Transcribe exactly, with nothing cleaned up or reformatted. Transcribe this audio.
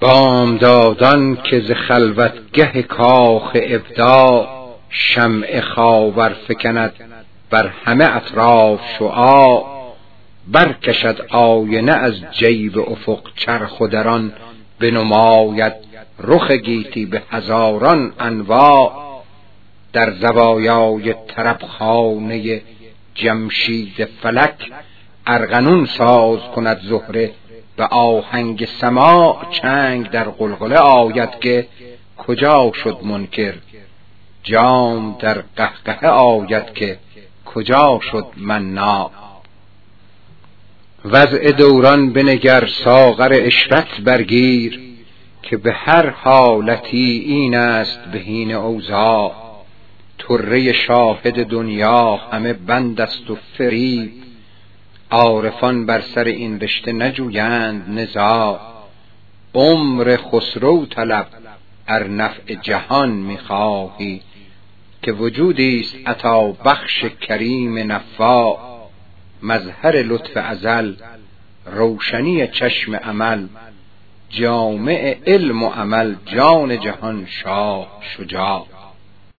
بامدادان که ز خلوتگه کاخ ابداع شمع خاور فکند بر همه اطراف شعاع، برکشد آینه از جیب افق چرخ و در آن بنماید رخ گیتی به هزاران انواع. در زوایای طربخانه جمشید فلک ارغنون ساز کند زهره به آهنگ سماع. چنگ در غلغله آید که کجا شد منکر، جام در قهقهه آید که کجا شد مناع. وضع دوران بنگر ساغر عشرت برگیر، که به هر حالتی این است بهین اوضاع. طره شاهد دنیا همه بند است و فریب، عارفان بر سر این رشته نجویند نزاع. عمر خسرو طلب ار نفع جهان میخواهی، که وجودی است عطا بخش کریم نفاع. مظهر لطف ازل روشنی چشم عمل، جامع علم و عمل جان جهان شاه شجاع.